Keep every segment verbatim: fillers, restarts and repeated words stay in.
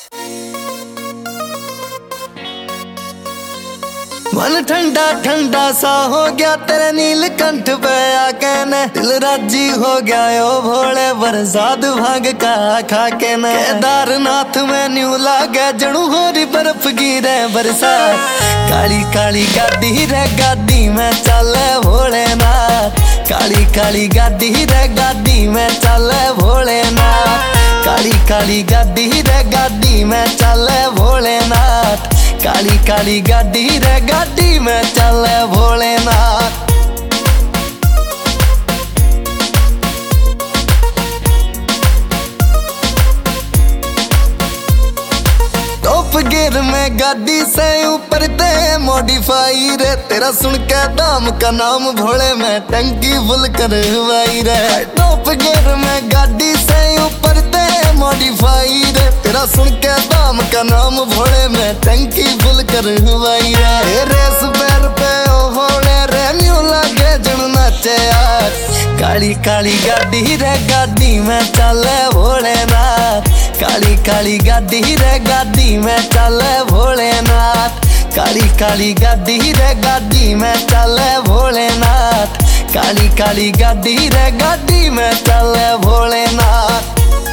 मन ठंडा ठंडा सा हो गया तेरे नीलकंठ पे आके, दिल राजी हो गया ओ भोले बरसात भाग का खा के न। केदारनाथ में न्यू लागे जणू होरी बर्फ गिरे बरसात, काली काली गाड़ी रे गाड़ी में चले भोलेनाथ, काली काली गाड़ी रे गाड़ी में चले भोलेनाथ, काली काली गाड़ी रे गाड़ी में चले भोलेनाथ, काली काली गाड़ी रे गाड़ी में चले भोलेनाथ। टॉप गियर में गाड़ी से ऊपर ते मॉडिफाई रे, तेरा सुन के दाम का नाम भोले में टंकी फुल करवाई रे। टॉप गियर में गाड़ी से ऊपर ते मॉडिफाई रे, तेरा सुन के दाम का नाम भोले में टंकी फुल करवाई रे। रेस पैर पे ओ भोले रे न्यू लागे जण नाचे यार, काली काली गाड़ी रे गाड़ी में चले भोलेनाथ, काली काली गाड़ी रे गाड़ी में चले भोलेनाथ, काली काली गाड़ी रे गाड़ी में चले भोलेनाथ, काली काली गाड़ी रे गाड़ी में चले भोलेनाथ।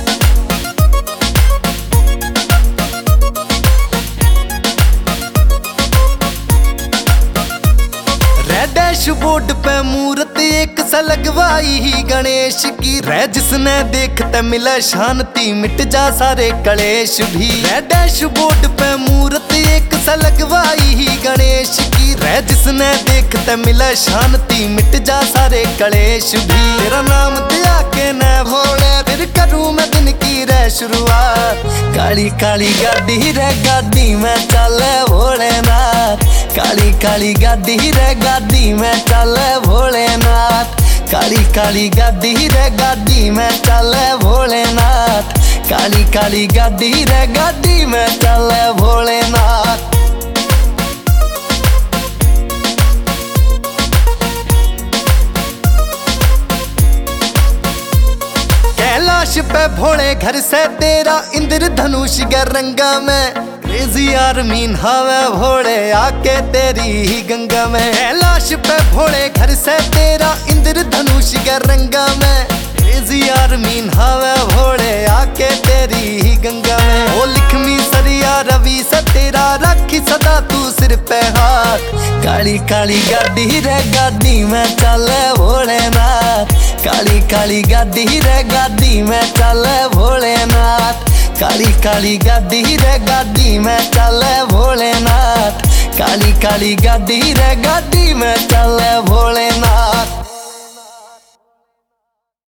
डैशबोर्ड पे मूर्त एक सा लगवाई ही गणेश की रे, जिसने देखते मिले शांति मिट जा सारे कलेश भी। डैशबोर्ड पे मूर्त एक सा लगवाई ही गणेश की रे, जिसने देखते मिले शांति मिट जा सारे कलेश भी। तेरा नाम दिया के न भोले फिर करूं मैं दिन की रे शुरुआत, काली काली गाड़ी रे गाड़ी में चले भोलेनाथ, काली काली गाड़ी रे गाड़ी में चले भोलेनाथ, काली काली गाड़ी रे गाड़ी में चले भोलेनाथ, काली काली गाड़ी रे गाड़ी में चले भोलेनाथ। कैलाश पे भोले घर से तेरा इंद्रधनुष के रंगा में, क्रेजी आर्मी नहावे भोले आके तेरी ही गंगा में। कैलाश पे भोले घर से तेरा इंद्रधनुष के रंगा में, क्रेजी आर्मी नहावे भोले आके तेरी ही गंगा में। ओ लिखमी सरिया रवि से तेरा रखी सदा तू सिर पे हाथ, काली काली गाड़ी रे गाड़ी में चले भोलेनाथ, काली काली गाड़ी रे गाड़ी में चले भोलेनाथ, काली काली गाड़ी रे गाड़ी में चले भोलेनाथ, काली काली गाड़ी रे गाड़ी में चले भोलेनाथ।